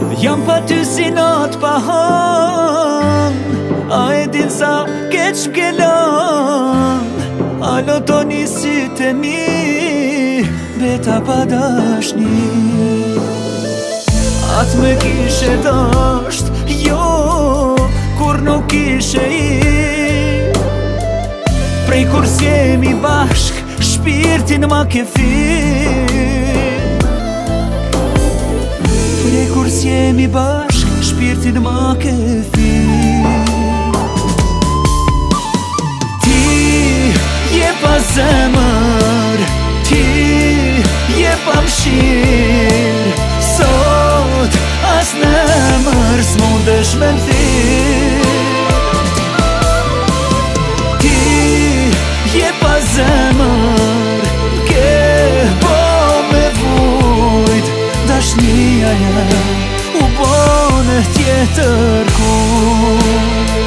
Jam pa ty si nat pa han, a e din sa keq m'kelon. Alo toni sytë e mi, beta pa dashni. Atë me kishe dasht, jo, kur nuk kishe i. Prej kur s'jemi bashk, shpirtin ma ke fik. Prej kur s'jemi bashk, shpirtin ma ke fik. Ti je pa zemër, ti je pa mshir. Sot as në emër s'mundesh me m'thirr. Ti je pa zemër, ke po me vujt. Dashnia jem u bone tjetër kujt.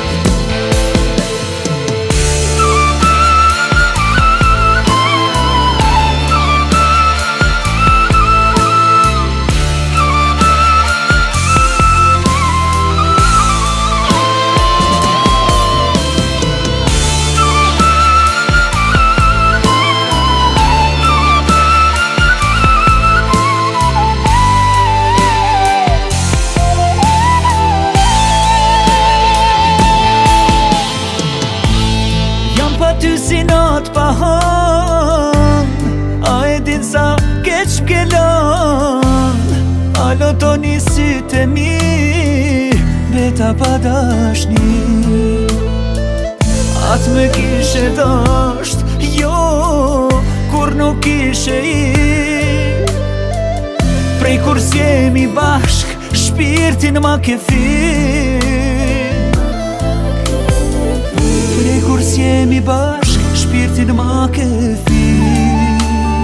Ty si nat pa han, a e din sa keq m'kelon. Alo toni sytë e mi, beta pa dashni. Atë me kishe dasht, jo, kur nuk kishe i. Prej kur s'jemi bashk, shpirtin ma ke fik. Prej kur s'jemi bashk, shpirtin ma ke fik.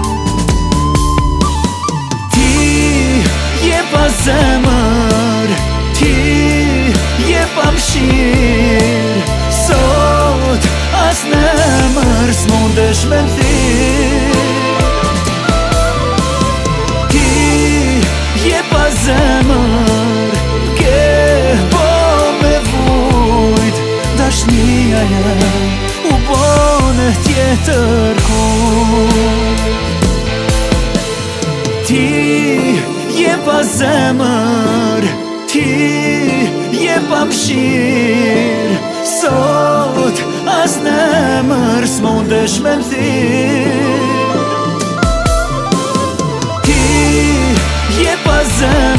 Ti je pa zemër, ti je pa mshir. Sot as në emër s'mundesh me m'thirr. Ti je pa zemër, ke po me vujt. Dashnia jem u bone tjetër kujt. Ti je pa zemër, ti je pa mshir. Sot as në emër s'mundesh me m'thirr. Ti je pa zemër,